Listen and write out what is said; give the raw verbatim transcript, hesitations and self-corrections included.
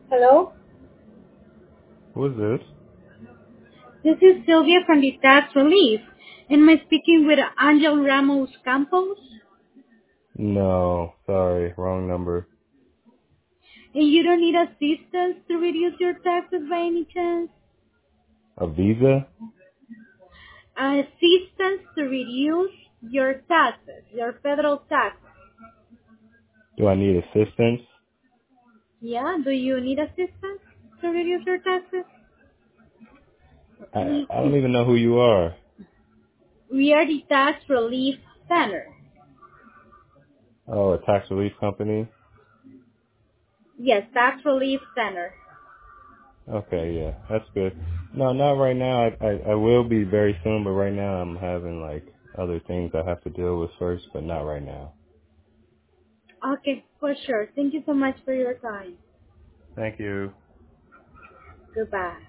Hello, Who's this? this is Sylvia from the Tax Relief. Am I speaking with Angel Ramos Campos? No, sorry, wrong number. And you don't need assistance to reduce your taxes by any chance? A visa? Assistance to reduce your taxes, your federal taxes. Do I need assistance? Yeah, do you need assistance to reduce your taxes? I I don't even know who you are. We are the Tax Relief Center. Oh, a tax relief company? Yes, Tax Relief Center. Okay, yeah, that's good. No, not right now. I, I I will be very soon, but right now I'm having like other things I have to deal with first, but not right now. Okay, for sure. Thank you so much for your time. Thank you. Goodbye.